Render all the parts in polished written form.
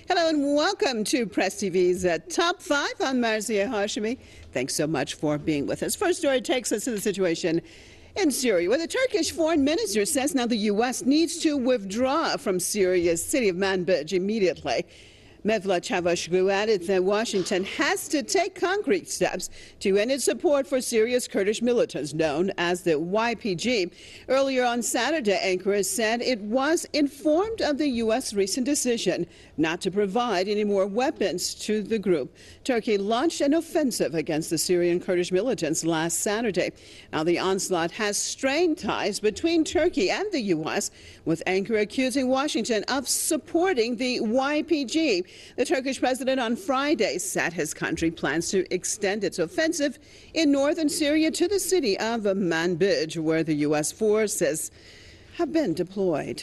Hello and welcome to Press TV's Top 5. I'm Marzieh Hashemi. Thanks so much for being with us. First story takes us to the situation in Syria, where the Turkish foreign minister says now the U.S. needs to withdraw from Syria's city of Manbij immediately. Mevlut Çavuşoğlu added that Washington has to take concrete steps to end its support for Syria's Kurdish militants known as the YPG. Earlier on Saturday, Ankara said it was informed of the U.S. recent decision not to provide any more weapons to the group. Turkey launched an offensive against the Syrian Kurdish militants last Saturday. Now, the onslaught has strained ties between Turkey and the U.S., with Ankara accusing Washington of supporting the YPG. The Turkish president on Friday said his country plans to extend its offensive in northern Syria to the city of Manbij, where the U.S. forces have been deployed.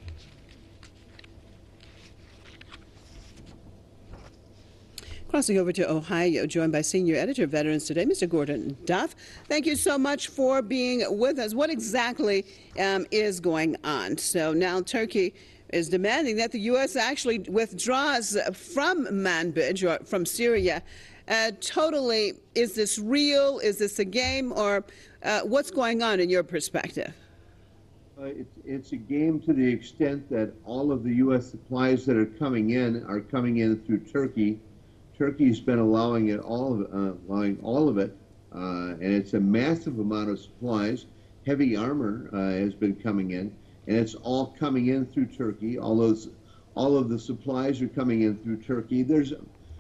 Crossing over to Ohio, joined by senior editor of Veterans Today, Mr. Gordon Duff. Thank you so much for being with us. What exactly is going on? So now Turkey is demanding that the U.S. actually withdraws from Manbij, or from Syria. Totally, is this real? Is this a game? Or what's going on in your perspective? It's a game to the extent that all of the U.S. supplies that are coming in through Turkey. Turkey's been allowing all of it, and it's a massive amount of supplies. Heavy armor has been coming in, and it's all coming in through Turkey. All of the supplies are coming in through Turkey. There's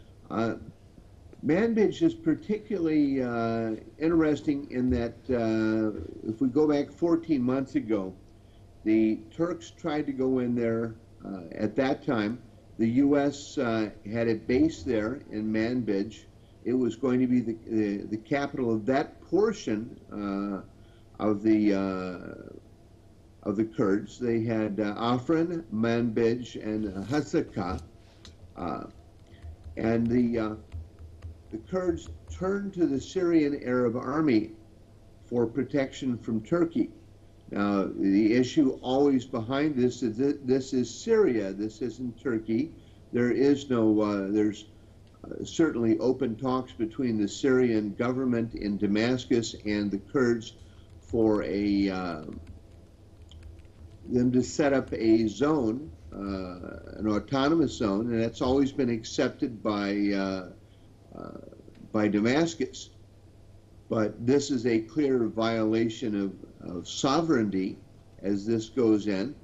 Manbij is particularly interesting in that if we go back 14 months ago, the Turks tried to go in there. At that time, the U.S. had a base there in Manbij. It was going to be the capital of that portion of the Kurds. They had Afrin, Manbij, and Hasaka, and the Kurds turned to the Syrian Arab Army for protection from Turkey. Now, the issue always behind this is that this is Syria. This isn't Turkey. There is no. There's certainly open talks between the Syrian government in Damascus and the Kurds for them to set up a zone, an autonomous zone, and that's always been accepted by Damascus. But this is a clear violation of sovereignty as this goes in.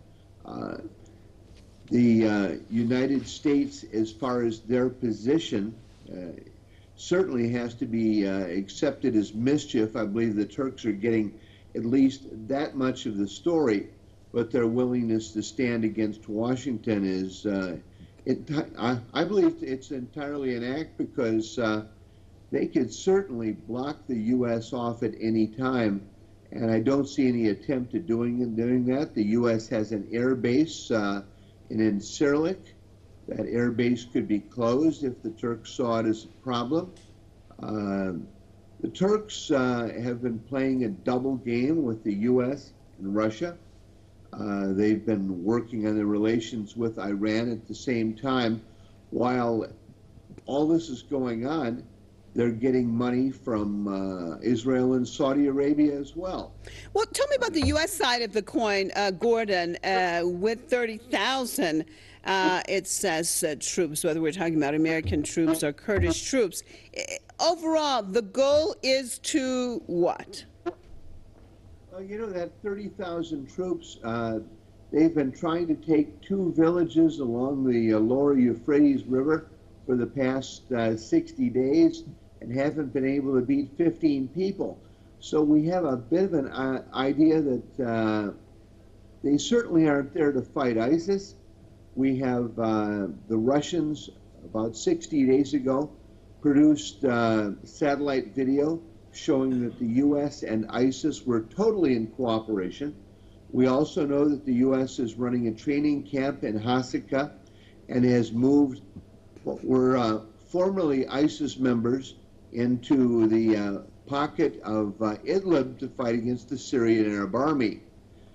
The United States, as far as their position, certainly has to be accepted as mischief. I believe the Turks are getting at least that much of the story, but their willingness to stand against Washington is, I believe it's entirely an act, because they could certainly block the U.S. off at any time, and I don't see any attempt at doing that. The U.S. has an air base in Incirlik. That air base could be closed if the Turks saw it as a problem. The Turks have been playing a double game with the U.S. and Russia. They've been working on their relations with Iran at the same time. While all this is going on, they're getting money from Israel and Saudi Arabia as well. Well, tell me about the U.S. side of the coin, Gordon, with 30,000, it says troops, whether we're talking about American troops or Kurdish troops. Overall, the goal is to what? You know, that 30,000 troops, they've been trying to take 2 villages along the lower Euphrates River for the past 60 days and haven't been able to beat 15 people. So we have a bit of an idea that they certainly aren't there to fight ISIS. We have the Russians, about 60 days ago, produced satellite video showing that the U.S. and ISIS were totally in cooperation. We also know that the U.S. is running a training camp in Hasaka and has moved what were formerly ISIS members into the pocket of Idlib to fight against the Syrian Arab Army.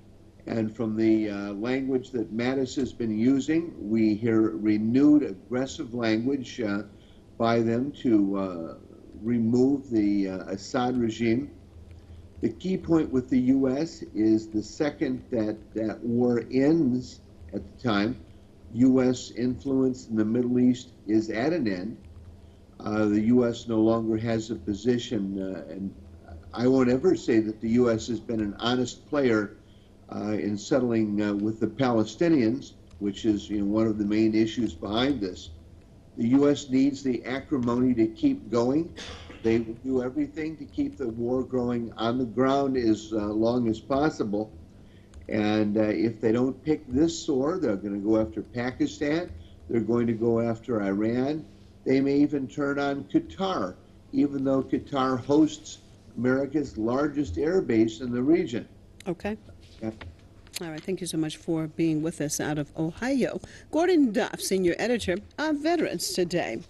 And from the language that Mattis has been using, we hear renewed aggressive language by them to remove the Assad regime. The key point with the U.S. is the second that war ends at the time, U.S. influence in the Middle East is at an end. The U.S. no longer has a position, and I won't ever say that the U.S. has been an honest player in settling with the Palestinians, which is one of the main issues behind this. The U.S. needs the acrimony to keep going. They will do everything to keep the war growing on the ground as long as possible. And if they don't pick this sword, they're going to go after Pakistan. They're going to go after Iran. They may even turn on Qatar, even though Qatar hosts America's largest air base in the region. Okay. Yeah. All right. Thank you so much for being with us out of Ohio. Gordon Duff, senior editor of Veterans Today.